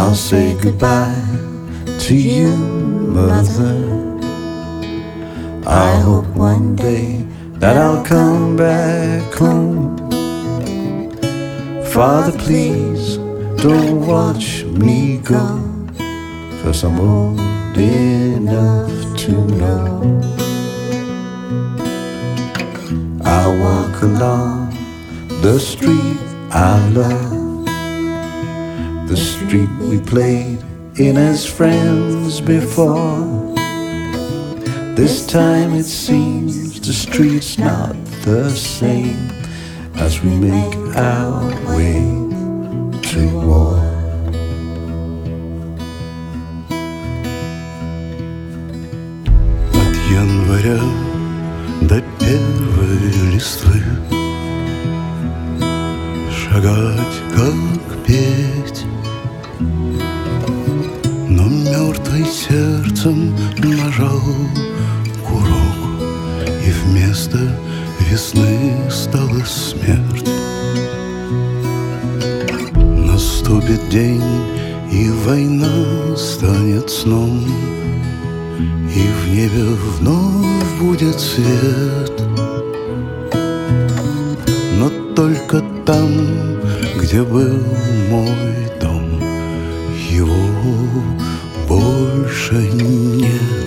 I'll say goodbye to you, mother. I hope one day that I'll come back home. Father, please don't watch me go, 'cause I'm old enough to know. I walk along the street I love, the street we played in as friends before. This time it seems the street's not the same as we make our way to war. От января до первой листвы шагать, как петь, но мертвый сердцем нажал курок, и вместо весны стала смерть. Наступит день, и война станет сном, и в небе вновь будет свет. Но только там, где был мой дом, его больше нет.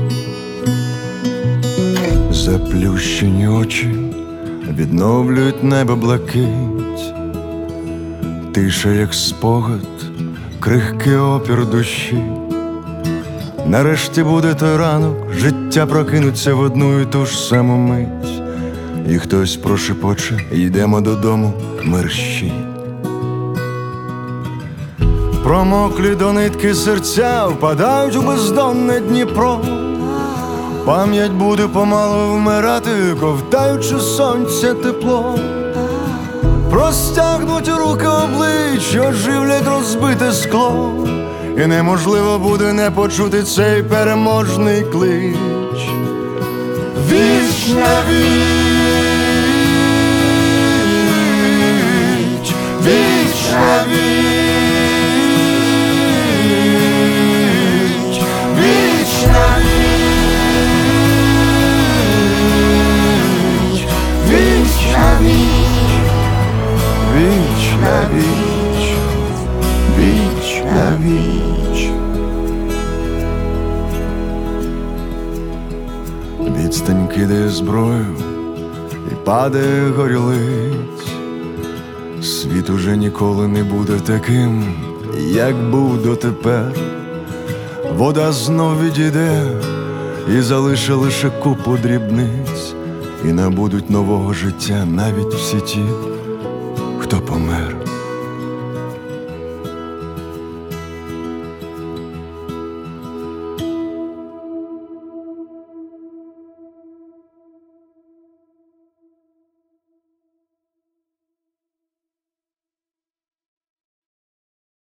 Заплющені очі відновлюють небо блакить, тиша, як спогад, крихкий опір душі. Нарешті буде той ранок, життя прокинуться в одну і ту ж саму мить, і хтось прошепоче: йдемо додому, мерщій. Промоклі до нитки серця впадають у бездонне Дніпро. Пам'ять буде помалу вмирати, ковтаючи сонця тепло. Простягнуті руки облич оживлять розбите скло, і неможливо буде не почути цей переможний клич. Віч на віч, віч на віч, віч на віч, віч на віч, віч на віч. Відстань кидає зброю і падає горілиць. Світ уже ніколи не буде таким, як був дотепер. Вода знов відійде і залише лише купу дрібниць, і набудуть нового життя навіть всі ті,